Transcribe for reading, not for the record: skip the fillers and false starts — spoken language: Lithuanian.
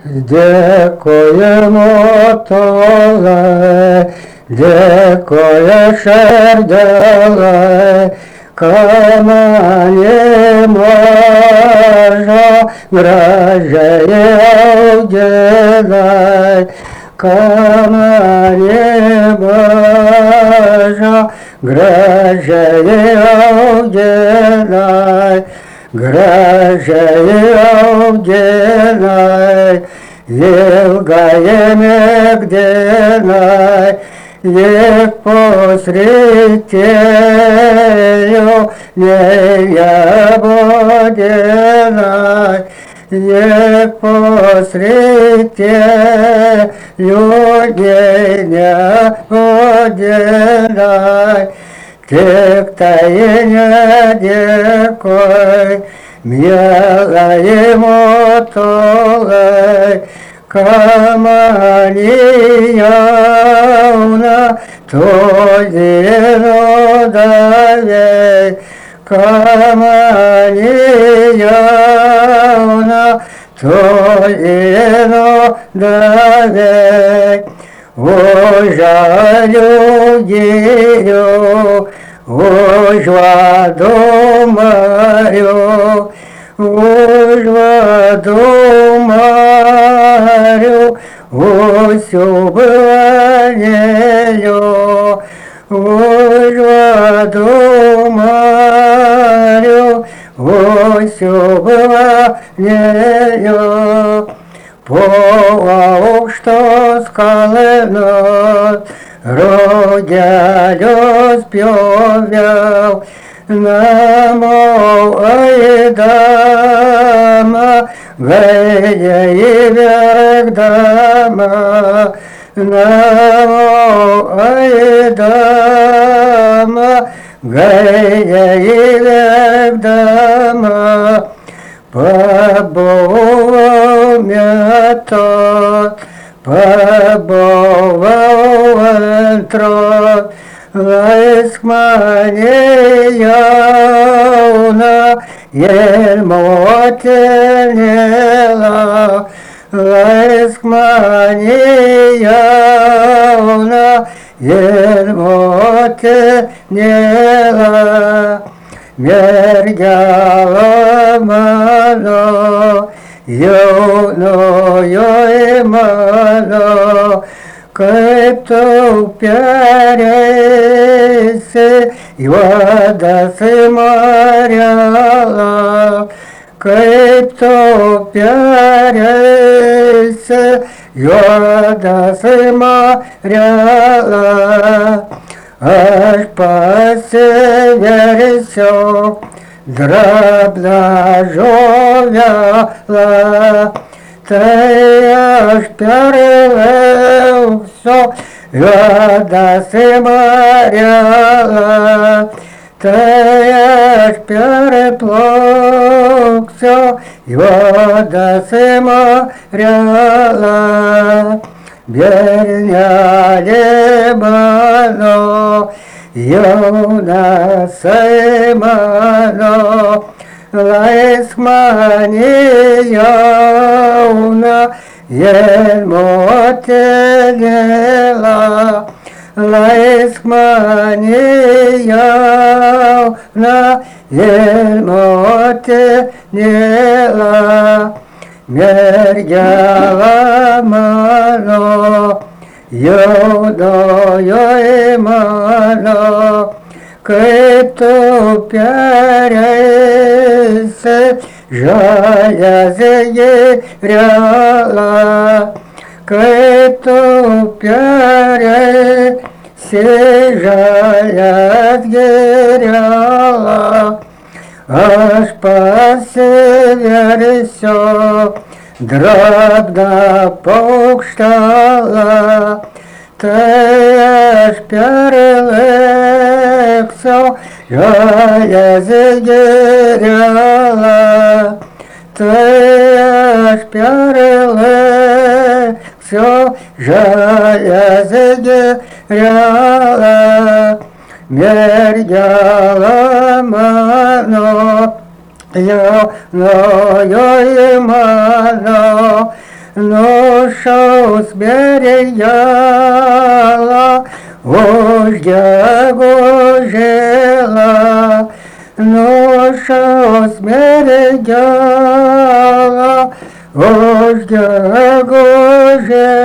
Дякуємо Толе, дякує шердяле, камені можа, вражає оділай, камені можа, вражає оділай, вражає оділай, Елгаеме гденай, ек посретею, не я боденай, ек посретею, не я боденай, тек таеня декой, милая мотолай, каманияуна тозино давей, каманияуна тозино давей. Ожа людію, ожва домарю, ожва домарю, осю бlanею, ожва домарю, осю бlanею. Повал, что скалено, родя спевял, намо айдама, гайя и вверх дама, намо айдама, гайя и вверх дама. Побывал метод, побывал энтрод, лайскманияуна, ельмотенела, лайскманияуна, ельмотенела. Мерьяла мано, юно мано, кайто пяресе, вода смаряла, кайто пяресе, вода смаряла. Аж по севере все дробно жовяла, ты аж перелил все, вода сморяла, ты аж переплыл все, вода сморяла. Берня лебано, юна сеймано, лайскмани яуна, ельмотенела, лайскмани яуна, ельмотенела. Мерьяла мано, юно мано, кайто пяресе, жаля зеряла, кайто пяресе, жаля зеряла. Аж по севере все дробно покштала, ты аж перелек все, я загеряла, ты аж перелек все, я загеряла. Мерьяла мано, юно мано, Noša usmjerila, vožnja gožela, noša usmjerila, vožnja gožela.